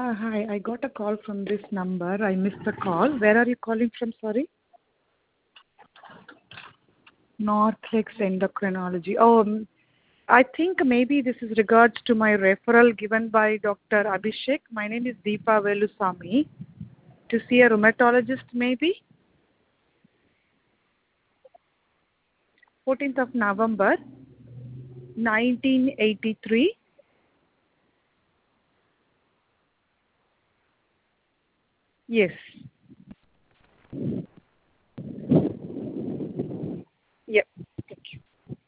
Hi. I got a call from this number. I missed the call. Where are you calling from? Sorry. Northlex Endocrinology. I think maybe this is regards to my referral given by Dr. Abhishek. My name is Deepa Velusamy. To see a rheumatologist maybe? 14th of November, 1983. Yes. Yep. Thank you.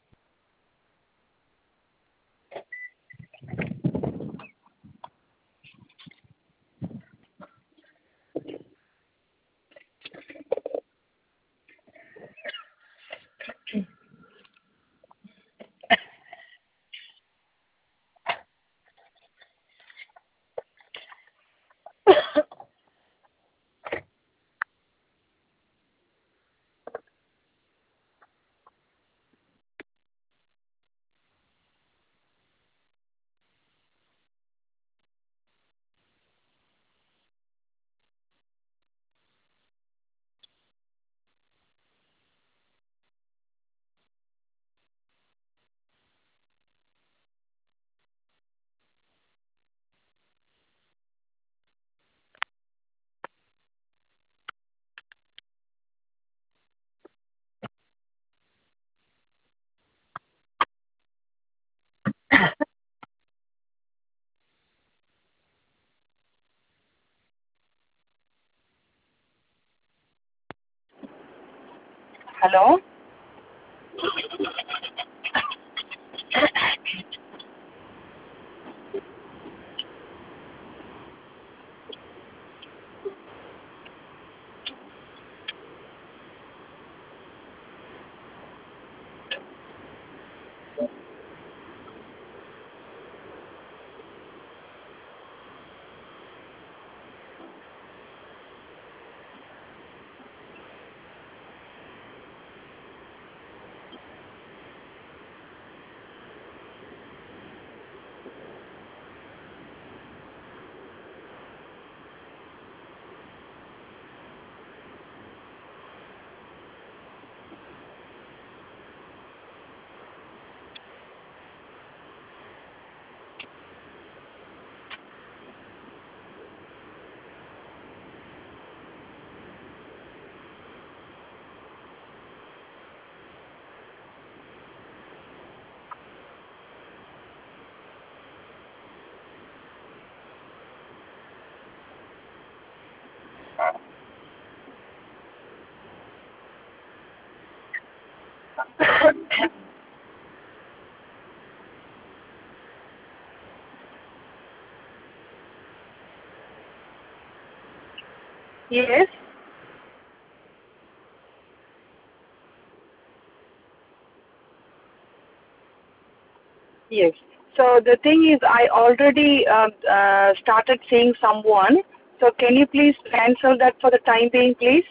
Hello? Yes. Yes. So the thing is, I already started seeing someone. So can you please cancel that for the time being, please?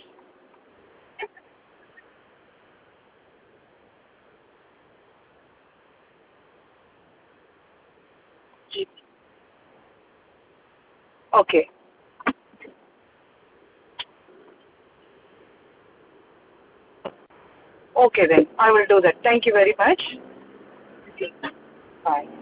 Okay. Okay then. I will do that. Thank you very much. Okay. Bye.